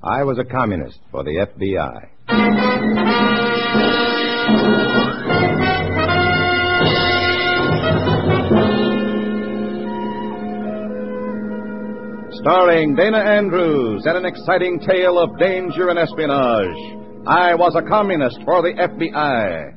I was a communist for the FBI. Starring Dana Andrews in an exciting tale of danger and espionage, I was a communist for the FBI.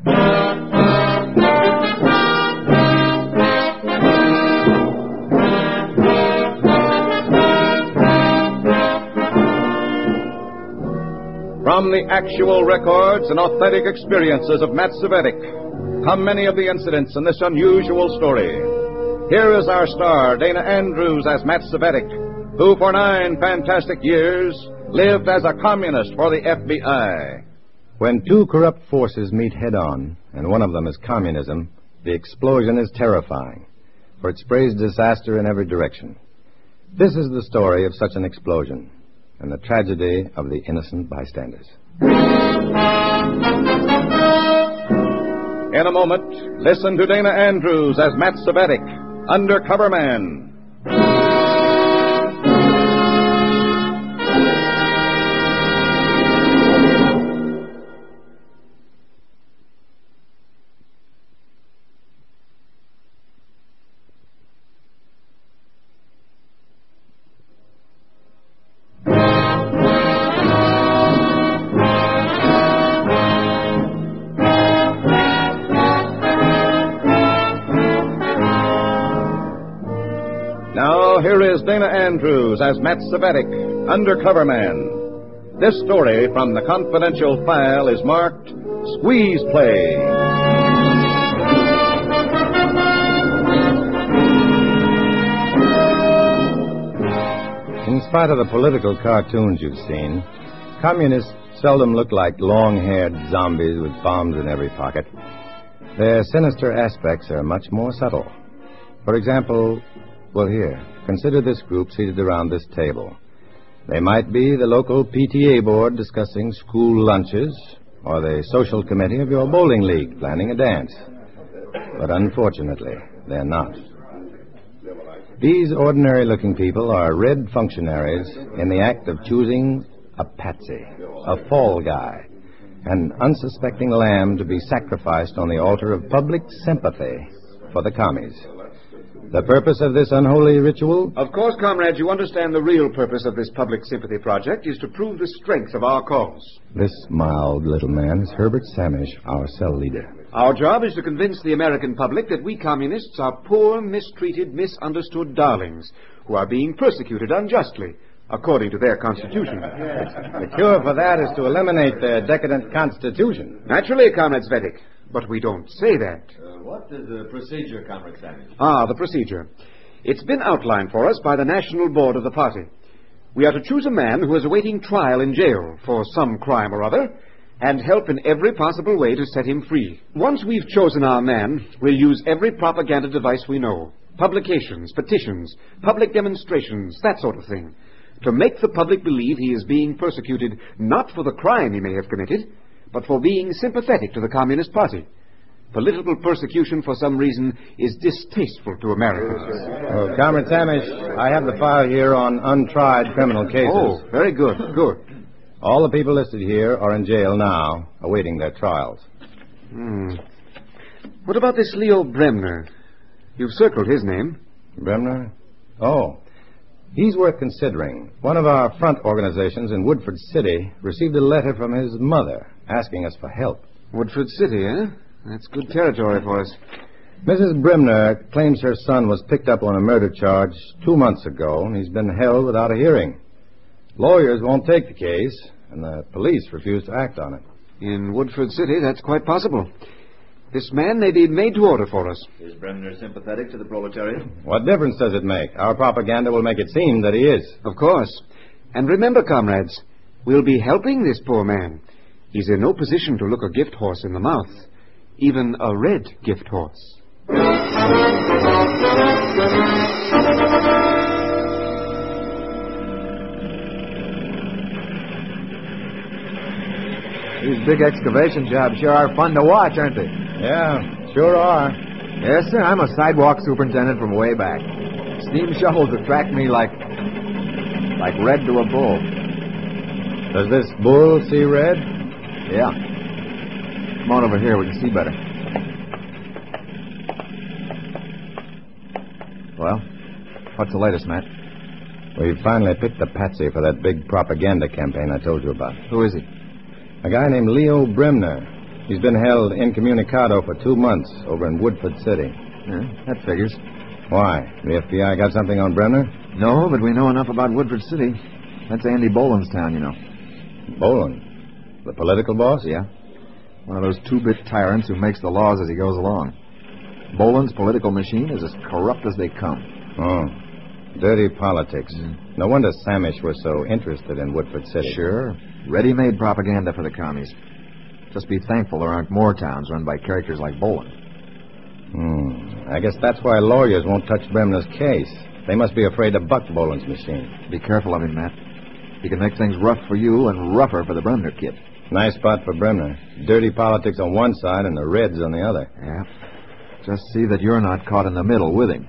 From the actual records and authentic experiences of Matt Cvetic come many of the incidents in this unusual story. Here is our star, Dana Andrews, as Matt Cvetic, who for 9 fantastic years lived as a communist for the FBI. When two corrupt forces meet head-on, and one of them is communism, the explosion is terrifying, for it sprays disaster in every direction. This is the story of such an explosion, and the tragedy of the innocent bystanders. In a moment, listen to Dana Andrews as Matt Cvetic, Undercover Man. Now, here is Dana Andrews as Matt Cvetic, Undercover Man. This story from the confidential file is marked Squeeze Play. In spite of the political cartoons you've seen, communists seldom look like long-haired zombies with bombs in every pocket. Their sinister aspects are much more subtle. For example, well, here, consider this group seated around this table. They might be the local PTA board discussing school lunches, or the social committee of your bowling league planning a dance. But unfortunately, they're not. These ordinary-looking people are red functionaries in the act of choosing a patsy, a fall guy, an unsuspecting lamb to be sacrificed on the altar of public sympathy for the commies. The purpose of this unholy ritual? Of course, comrades, you understand the real purpose of this public sympathy project is to prove the strength of our cause. This mild little man is Herbert Samish, our cell leader. Our job is to convince the American public that we communists are poor, mistreated, misunderstood darlings who are being persecuted unjustly, according to their constitution. The cure for that is to eliminate their decadent constitution. Naturally, Comrade Cvetic, but we don't say that. What is the procedure, Comrade Samish? The procedure. It's been outlined for us by the National Board of the party. We are to choose a man who is awaiting trial in jail for some crime or other, and help in every possible way to set him free. Once we've chosen our man, we'll use every propaganda device we know. Publications, petitions, public demonstrations, that sort of thing. To make the public believe he is being persecuted not for the crime he may have committed, but for being sympathetic to the Communist Party. Political persecution, for some reason, is distasteful to Americans. Comrade Samish, I have the file here on untried criminal cases. Oh, very good, good. All the people listed here are in jail now, awaiting their trials. What about this Leo Bremner? You've circled his name. Bremner? Oh, he's worth considering. One of our front organizations in Woodford City received a letter from his mother asking us for help. Woodford City, eh? That's good territory for us. Mrs. Bremner claims her son was picked up on a murder charge 2 months ago, and he's been held without a hearing. Lawyers won't take the case, and the police refuse to act on it. In Woodford City, that's quite possible. This man may be made to order for us. Is Bremner sympathetic to the proletariat? What difference does it make? Our propaganda will make it seem that he is. Of course. And remember, comrades, we'll be helping this poor man. He's in no position to look a gift horse in the mouth, even a red gift horse. These big excavation jobs sure are fun to watch, aren't they? Yeah, sure are. Yes, sir. I'm a sidewalk superintendent from way back. Steam shovels attract me like red to a bull. Does this bull see red? Yeah. Come on over here. We can see better. Well, what's the latest, Matt? We've finally picked the patsy for that big propaganda campaign I told you about. Who is he? A guy named Leo Bremner. He's been held incommunicado for 2 months over in Woodford City. Yeah, that figures. Why? The FBI got something on Bremner? No, but we know enough about Woodford City. That's Andy Boland's town, you know. Boland? The political boss? Yeah. One of those two-bit tyrants who makes the laws as he goes along. Boland's political machine is as corrupt as they come. Oh, dirty politics. No wonder Samish was so interested in Woodford City. Sure. Ready-made propaganda for the commies. Just be thankful there aren't more towns run by characters like Boland. I guess that's why lawyers won't touch Bremner's case. They must be afraid to buck Boland's machine. Be careful of him, Matt. He can make things rough for you and rougher for the Bremner kid. Nice spot for Bremner. Dirty politics on one side and the Reds on the other. Yeah. Just see that you're not caught in the middle with him.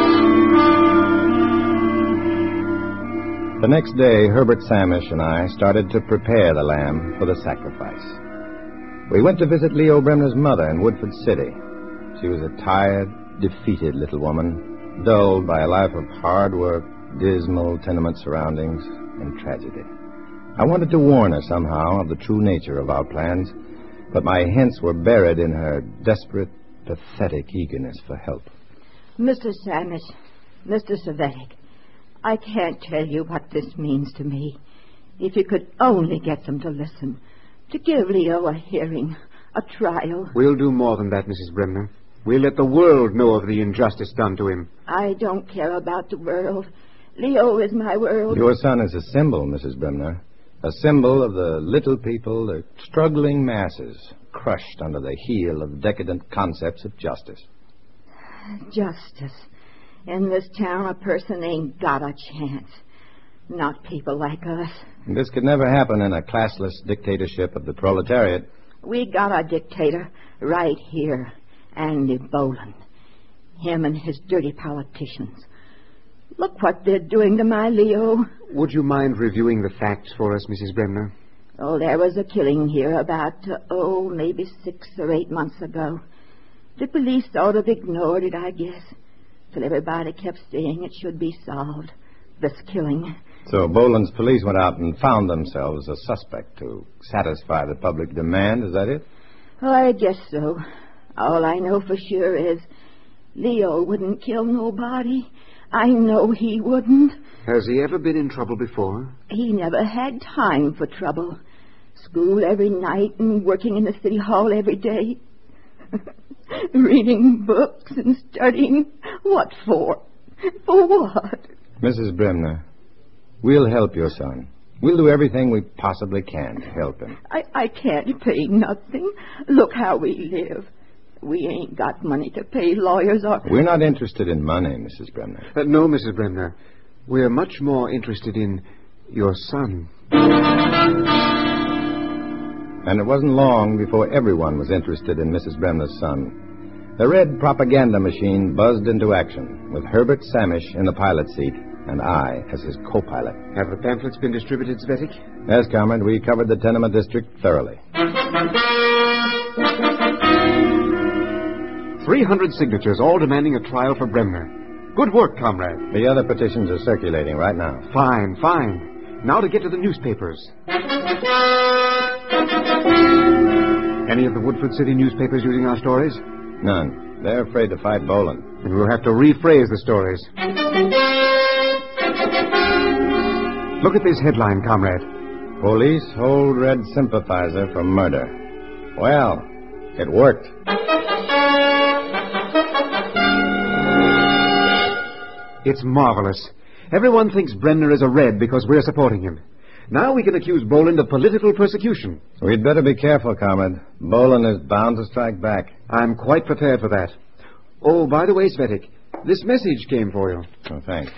The next day, Herbert Samish and I started to prepare the lamb for the sacrifice. We went to visit Leo Bremner's mother in Woodford City. She was a tired, defeated little woman, dulled by a life of hard work, dismal tenement surroundings, and tragedy. I wanted to warn her somehow of the true nature of our plans, but my hints were buried in her desperate, pathetic eagerness for help. Mr. Samish, Mr. Savetic, I can't tell you what this means to me. If you could only get them to listen, to give Leo a hearing, a trial. We'll do more than that, Mrs. Bremner. We'll let the world know of the injustice done to him. I don't care about the world. Leo is my world. Your son is a symbol, Mrs. Bremner. A symbol of the little people, the struggling masses, crushed under the heel of decadent concepts of justice. Justice. In this town, a person ain't got a chance. Not people like us. This could never happen in a classless dictatorship of the proletariat. We got a dictator right here, Andy Boland. Him and his dirty politicians. Look what they're doing to my Leo. Would you mind reviewing the facts for us, Mrs. Bremner? Oh, there was a killing here about, maybe 6 or 8 months ago. The police sort of ignored it, I guess, till everybody kept saying it should be solved, this killing. So Boland's police went out and found themselves a suspect to satisfy the public demand, is that it? Oh, I guess so. All I know for sure is Leo wouldn't kill nobody. I know he wouldn't. Has he ever been in trouble before? He never had time for trouble. School every night and working in the city hall every day. Reading books and studying. What for? For what? Mrs. Bremner, we'll help your son. We'll do everything we possibly can to help him. I can't pay nothing. Look how we live. We ain't got money to pay lawyers or... We're not interested in money, Mrs. Bremner. No, Mrs. Bremner. We're much more interested in your son. And it wasn't long before everyone was interested in Mrs. Bremner's son. The red propaganda machine buzzed into action, with Herbert Samish in the pilot seat and I as his co-pilot. Have the pamphlets been distributed, Svetic? Yes, comrade. We covered the tenement district thoroughly. 300 signatures, all demanding a trial for Bremner. Good work, comrade. The other petitions are circulating right now. Fine, fine. Now to get to the newspapers. Any of the Woodford City newspapers using our stories? None. They're afraid to fight Boland. And we'll have to rephrase the stories. Look at this headline, comrade. Police hold Red sympathizer for murder. Well, it worked. It's marvelous. Everyone thinks Bremner is a Red because we're supporting him. Now we can accuse Boland of political persecution. We'd better be careful, comrade. Boland is bound to strike back. I'm quite prepared for that. Oh, by the way, Svetic, this message came for you. Oh, thanks.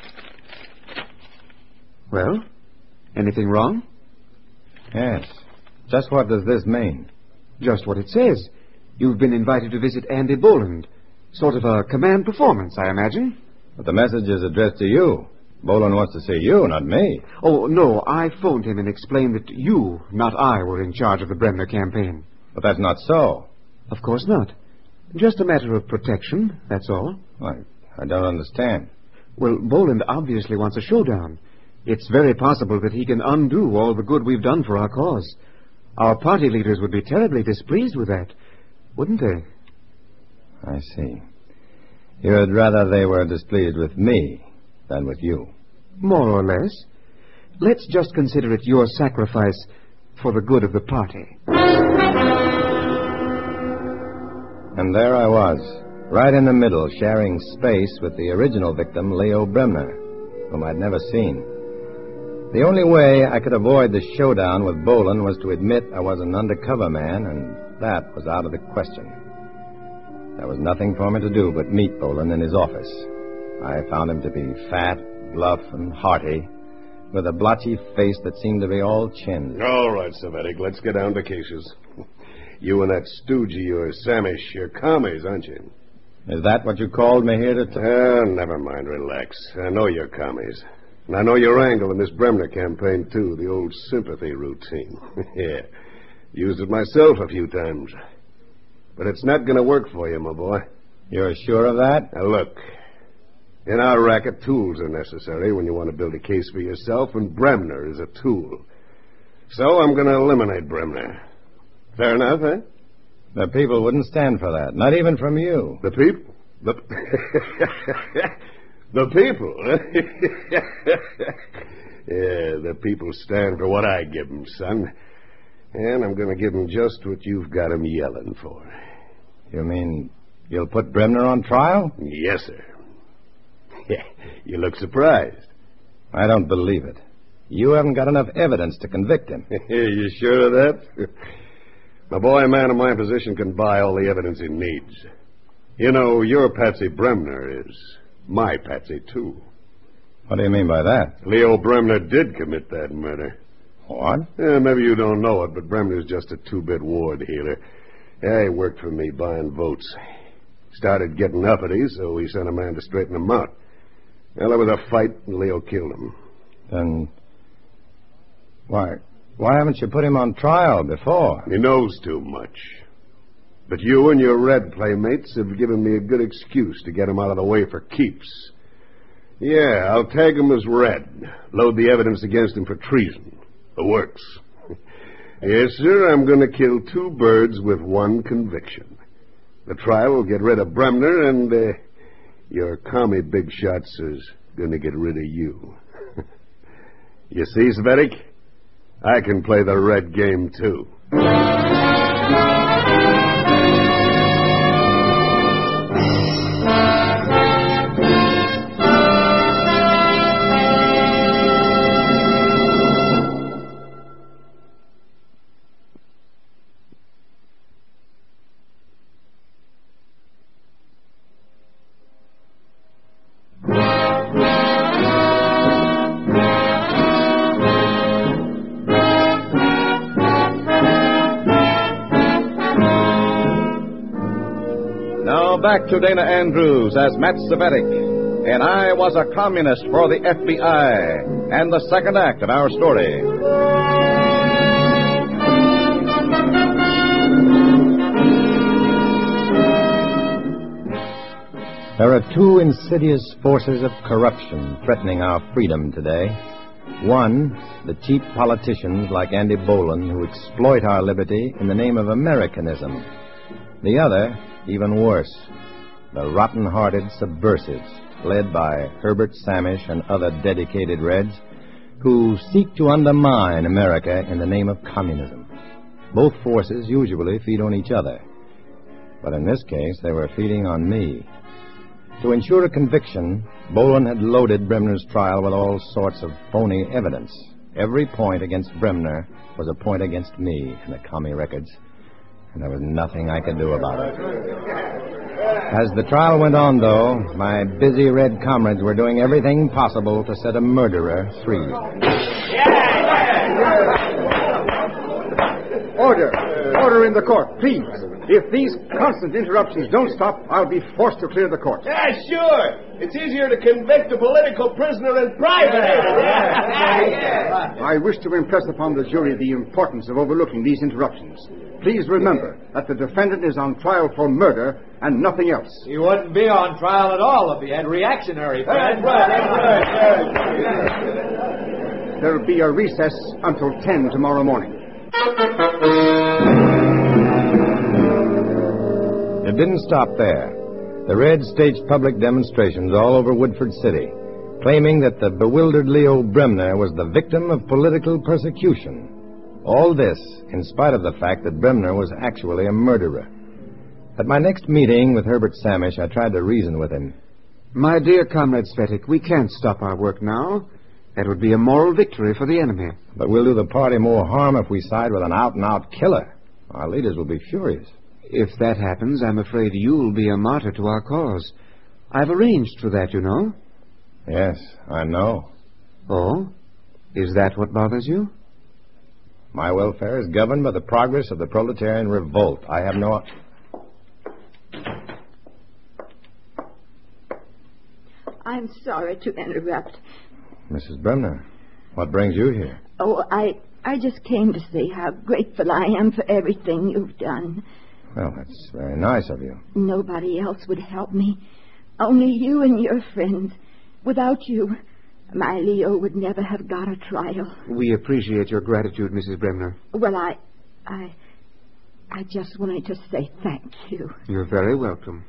Well, anything wrong? Yes. Just what does this mean? Just what it says. You've been invited to visit Andy Boland. Sort of a command performance, I imagine. But the message is addressed to you. Boland wants to see you, not me. Oh, no, I phoned him and explained that you, not I, were in charge of the Bremner campaign. But that's not so. Of course not. Just a matter of protection, that's all. I don't understand. Well, Boland obviously wants a showdown. It's very possible that he can undo all the good we've done for our cause. Our party leaders would be terribly displeased with that, wouldn't they? I see. You'd rather they were displeased with me than with you. More or less. Let's just consider it your sacrifice for the good of the party. And there I was, right in the middle, sharing space with the original victim, Leo Bremner, whom I'd never seen. The only way I could avoid the showdown with Boland was to admit I was an undercover man, and that was out of the question. There was nothing for me to do but meet Boland in his office. I found him to be fat, bluff, and hearty, with a blotchy face that seemed to be all chins. All right, Savetic, let's get down to cases. You and that stooge of yours, Samish, you're commies, aren't you? Is that what you called me here to Never mind, relax. I know you're commies. And I know your angle in this Bremner campaign, too, the old sympathy routine. Yeah, used it myself a few times. But it's not going to work for you, my boy. You're sure of that? Now, look, in our racket, tools are necessary when you want to build a case for yourself, and Bremner is a tool. So I'm going to eliminate Bremner. Fair enough, eh? The people wouldn't stand for that, not even from you. The people? The people? Yeah, the people stand for what I give them, son. And I'm going to give them just what you've got them yelling for. You mean you'll put Bremner on trial? Yes, sir. You look surprised. I don't believe it. You haven't got enough evidence to convict him. You sure of that? My boy, a man in my position can buy all the evidence he needs. You know, your Patsy Bremner is my Patsy, too. What do you mean by that? Leo Bremner did commit that murder. What? Yeah, maybe you don't know it, but Bremner's just a two-bit ward healer. Yeah, he worked for me buying votes. Started getting uppity, so he sent a man to straighten him out. Well, there was a fight, and Leo killed him. Then why haven't you put him on trial before? He knows too much. But you and your Red playmates have given me a good excuse to get him out of the way for keeps. Yeah, I'll tag him as Red. Load the evidence against him for treason. It works. Yes, sir, I'm going to kill two birds with one conviction. The trial will get rid of Bremner, and your commie big shots is going to get rid of you. You see, Savetic? I can play the Red game, too. Back to Dana Andrews as Matt Savetic, and I was a communist for the FBI, and the second act of our story. There are two insidious forces of corruption threatening our freedom today. One, the cheap politicians like Andy Boland who exploit our liberty in the name of Americanism. The other, even worse, the rotten-hearted subversives, led by Herbert Samish and other dedicated Reds, who seek to undermine America in the name of communism. Both forces usually feed on each other. But in this case, they were feeding on me. To ensure a conviction, Boland had loaded Bremner's trial with all sorts of phony evidence. Every point against Bremner was a point against me in the commie records. And there was nothing I could do about it. As the trial went on, though, my busy Red comrades were doing everything possible to set a murderer free. Order! Order in the court, please. If these constant interruptions don't stop, I'll be forced to clear the court. Yeah, sure. It's easier to convict a political prisoner in private. I wish to impress upon the jury the importance of overlooking these interruptions. Please remember that the defendant is on trial for murder and nothing else. He wouldn't be on trial at all if he had reactionary friends. There'll be a recess until 10 tomorrow morning. It didn't stop there. The Reds staged public demonstrations all over Woodford City, claiming that the bewildered Leo Bremner was the victim of political persecution. All this in spite of the fact that Bremner was actually a murderer. At my next meeting with Herbert Samish, I tried to reason with him. My dear Comrade Svetic, we can't stop our work now. That would be a moral victory for the enemy. But we'll do the party more harm if we side with an out-and-out killer. Our leaders will be furious. If that happens, I'm afraid you'll be a martyr to our cause. I've arranged for that, you know. Yes, I know. Oh? Is that what bothers you? My welfare is governed by the progress of the proletarian revolt. I have no... I'm sorry to interrupt. Mrs. Bremner, what brings you here? Oh, I just came to say how grateful I am for everything you've done. Well, that's very nice of you. Nobody else would help me. Only you and your friends. Without you, my Leo would never have got a trial. We appreciate your gratitude, Mrs. Bremner. Well, I just wanted to say thank you. You're very welcome.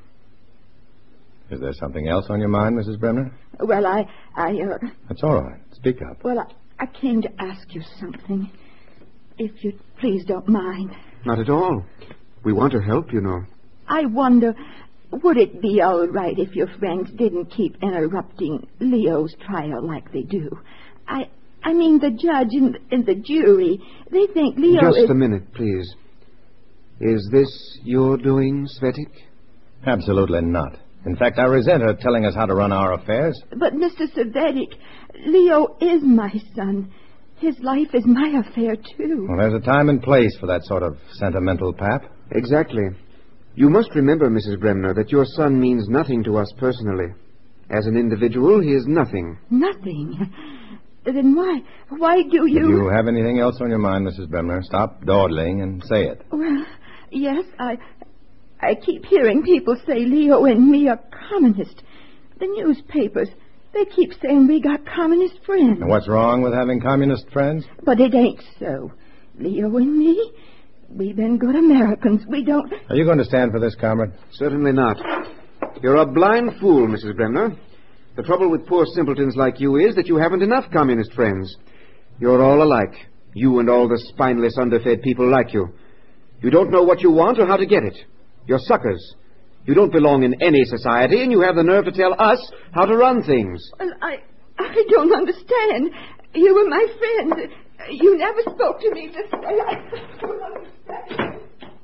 Is there something else on your mind, Mrs. Bremner? Well, That's all right. Speak up. Well, I came to ask you something. If you please don't mind. Not at all. We want to help, you know. I wonder, would it be all right if your friends didn't keep interrupting Leo's trial like they do? I mean, the judge and the jury, they think Leo Just a minute, please. Is this your doing, Svetic? Absolutely not. In fact, I resent her telling us how to run our affairs. But, Mr. Savetic, Leo is my son. His life is my affair, too. Well, there's a time and place for that sort of sentimental pap. Exactly. You must remember, Mrs. Bremner, that your son means nothing to us personally. As an individual, he is nothing. Nothing? Then why do you... Do you have anything else on your mind, Mrs. Bremner? Stop dawdling and say it. Well, yes, I keep hearing people say Leo and me are communist. The newspapers, they keep saying we got communist friends. And what's wrong with having communist friends? But it ain't so. Leo and me, we've been good Americans. We don't... Are you going to stand for this, comrade? Certainly not. You're a blind fool, Mrs. Bremner. The trouble with poor simpletons like you is that you haven't enough communist friends. You're all alike. You and all the spineless, underfed people like you. You don't know what you want or how to get it. You're suckers. You don't belong in any society, and you have the nerve to tell us how to run things. Well, I don't understand. You were my friend. You never spoke to me this way. I don't understand.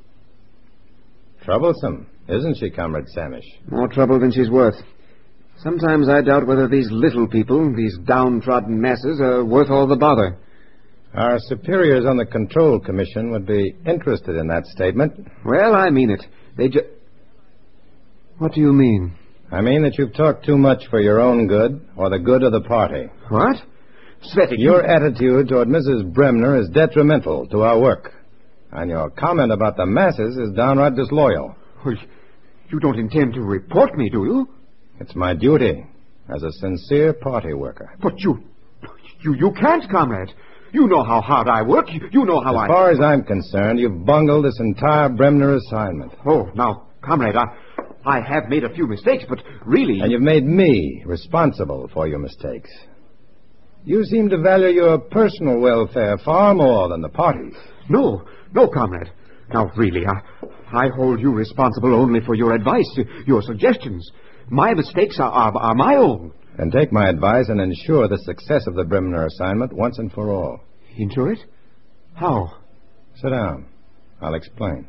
Troublesome, isn't she, Comrade Samish? More trouble than she's worth. Sometimes I doubt whether these little people, these downtrodden masses, are worth all the bother. Our superiors on the Control Commission would be interested in that statement. Well, I mean it. What do you mean? I mean that you've talked too much for your own good or the good of the party. What? Svetic, your attitude toward Mrs. Bremner is detrimental to our work. And your comment about the masses is downright disloyal. You don't intend to report me, do you? It's my duty as a sincere party worker. But you can't, comrade. You know how hard I work. You know how As far as I'm concerned, you've bungled this entire Bremner assignment. Oh, now, comrade, I have made a few mistakes, but really... And you've made me responsible for your mistakes. You seem to value your personal welfare far more than the party's. No, comrade. Now, really, I hold you responsible only for your advice, your suggestions. My mistakes are my own. Then take my advice and ensure the success of the Bremner assignment once and for all. Ensure it? How? Sit down. I'll explain.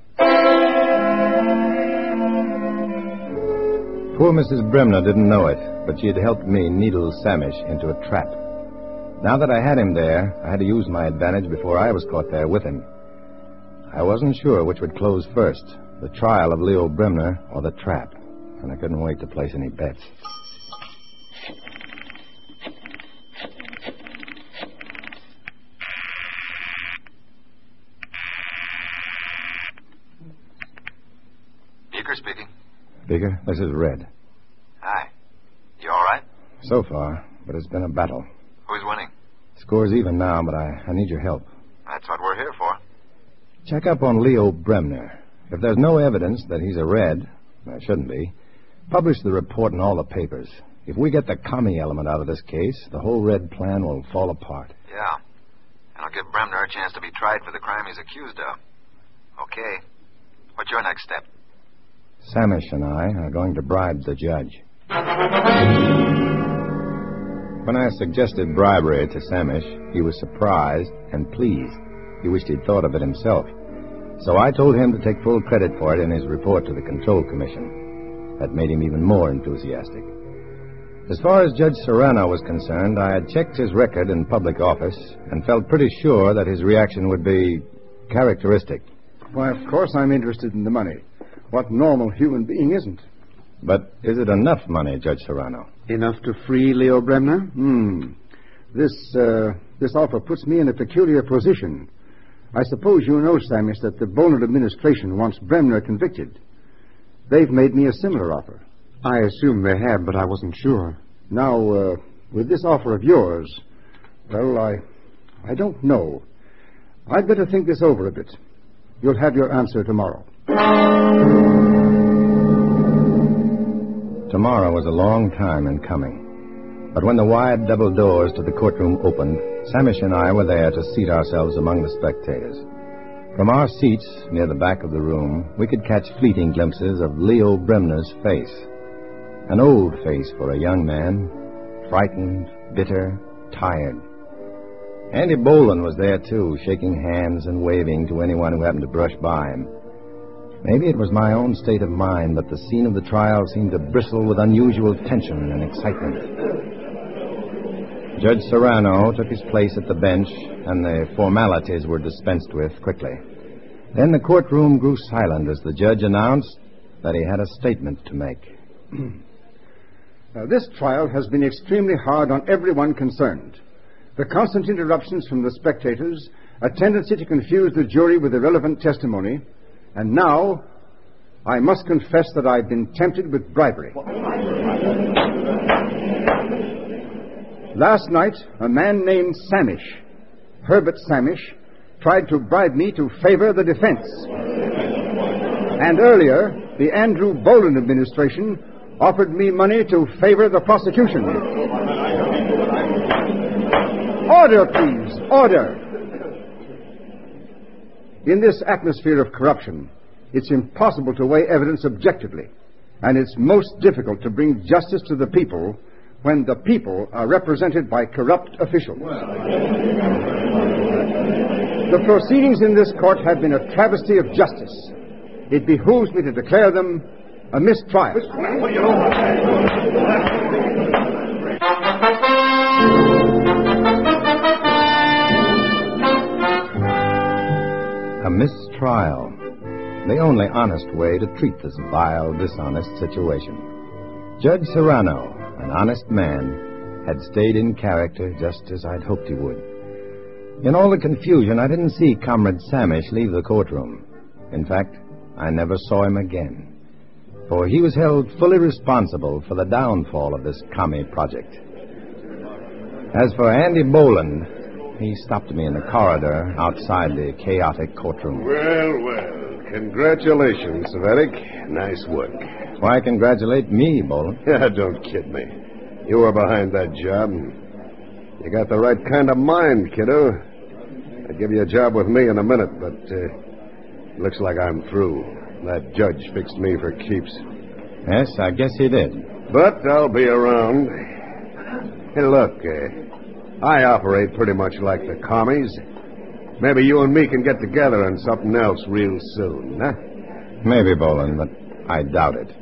Poor Mrs. Bremner didn't know it, but she had helped me needle Samish into a trap. Now that I had him there, I had to use my advantage before I was caught there with him. I wasn't sure which would close first, the trial of Leo Bremner or the trap, and I couldn't wait to place any bets. Beaker speaking. Beaker, this is Red. Hi. You all right? So far, but it's been a battle. Who's winning? Score's even now, but I need your help. That's what we're here for. Check up on Leo Bremner. If there's no evidence that he's a Red, there shouldn't be, publish the report in all the papers. If we get the commie element out of this case, the whole Red plan will fall apart. Yeah. And I'll give Bremner a chance to be tried for the crime he's accused of. Okay. What's your next step? Samish and I are going to bribe the judge. When I suggested bribery to Samish, he was surprised and pleased. He wished he'd thought of it himself. So I told him to take full credit for it in his report to the Control Commission. That made him even more enthusiastic. As far as Judge Serrano was concerned, I had checked his record in public office and felt pretty sure that his reaction would be characteristic. Why, of course I'm interested in the money. What normal human being isn't? But is it enough money, Judge Serrano? Enough to free Leo Bremner? This offer puts me in a peculiar position. I suppose you know, Samish, that the Boland administration wants Bremner convicted. They've made me a similar offer. I assume they have, but I wasn't sure. Now, with this offer of yours, well, I don't know. I'd better think this over a bit. You'll have your answer tomorrow. Tomorrow was a long time in coming. But when the wide double doors to the courtroom opened, Samish and I were there to seat ourselves among the spectators. From our seats near the back of the room, we could catch fleeting glimpses of Leo Bremner's face. An old face for a young man, frightened, bitter, tired. Andy Boland was there, too, shaking hands and waving to anyone who happened to brush by him. Maybe it was my own state of mind, but the scene of the trial seemed to bristle with unusual tension and excitement. Judge Serrano took his place at the bench, and the formalities were dispensed with quickly. Then the courtroom grew silent as the judge announced that he had a statement to make. Now, this trial has been extremely hard on everyone concerned. The constant interruptions from the spectators, a tendency to confuse the jury with irrelevant testimony, and now I must confess that I've been tempted with bribery. Last night, a man named Samish, Herbert Samish, tried to bribe me to favor the defense. And earlier, the Andrew Boland administration offered me money to favor the prosecution. Order, please. Order. In this atmosphere of corruption, it's impossible to weigh evidence objectively, and it's most difficult to bring justice to the people when the people are represented by corrupt officials. The proceedings in this court have been a travesty of justice. It behooves me to declare them a mistrial. A mistrial. The only honest way to treat this vile, dishonest situation. Judge Serrano, an honest man, had stayed in character just as I'd hoped he would. In all the confusion, I didn't see Comrade Samish leave the courtroom. In fact, I never saw him again, for he was held fully responsible for the downfall of this commie project. As for Andy Boland, he stopped me in the corridor outside the chaotic courtroom. Well, congratulations, Savetic. Nice work. Why congratulate me, Boland? Yeah, don't kid me. You were behind that job. You got the right kind of mind, kiddo. I'd give you a job with me in a minute, but looks like I'm through. That judge fixed me for keeps. Yes, I guess he did. But I'll be around. Hey, look, I operate pretty much like the commies. Maybe you and me can get together on something else real soon, huh? Maybe, Boland, but I doubt it.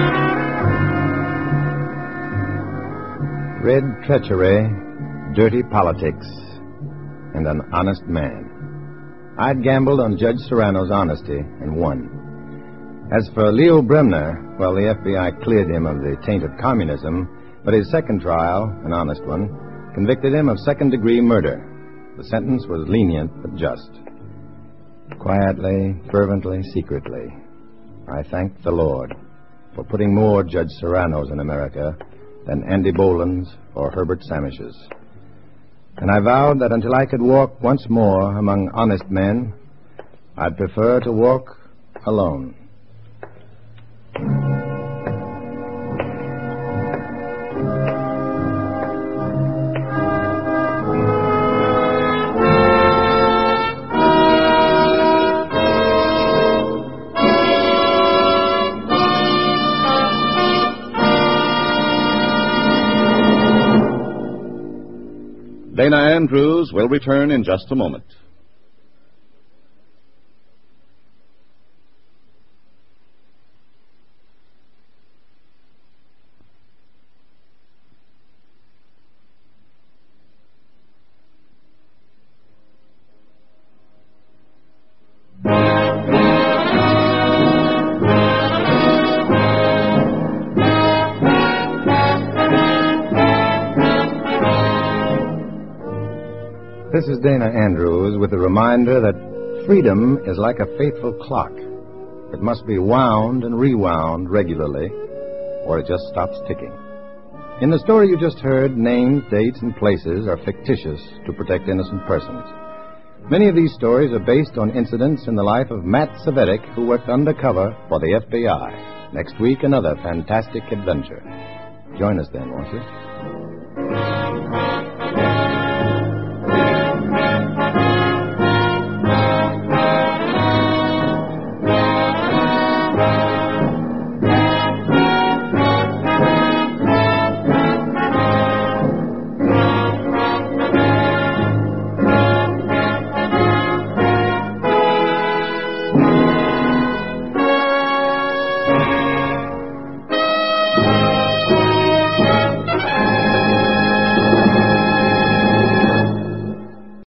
Red treachery, dirty politics, and an honest man. I'd gambled on Judge Serrano's honesty and won. As for Leo Bremner, well, the FBI cleared him of the taint of communism, but his second trial, an honest one, convicted him of second-degree murder. The sentence was lenient but just. Quietly, fervently, secretly, I thanked the Lord for putting more Judge Serranos in America than Andy Boland's or Herbert Samish's. And I vowed that until I could walk once more among honest men, I'd prefer to walk alone. Dana Andrews will return in just a moment. This is Dana Andrews with a reminder that freedom is like a faithful clock. It must be wound and rewound regularly, or it just stops ticking. In the story you just heard, names, dates, and places are fictitious to protect innocent persons. Many of these stories are based on incidents in the life of Matt Cvetic, who worked undercover for the FBI. Next week, another fantastic adventure. Join us then, won't you?